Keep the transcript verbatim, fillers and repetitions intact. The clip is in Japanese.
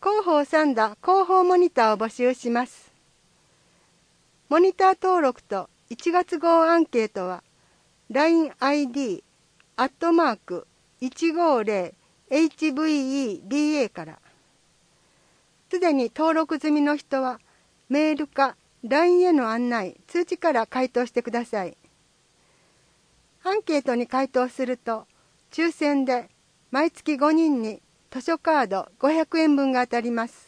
広報三田広報モニターを募集します。モニター登録といちがつ号アンケートは ラインアイディー アットマーク いちごぜろ エイチブイイービーエー から。すでに登録済みの人はメールか ライン への案内、通知から回答してください。アンケートに回答すると抽選で毎月ごにんに図書カードごひゃくえんぶんが当たります。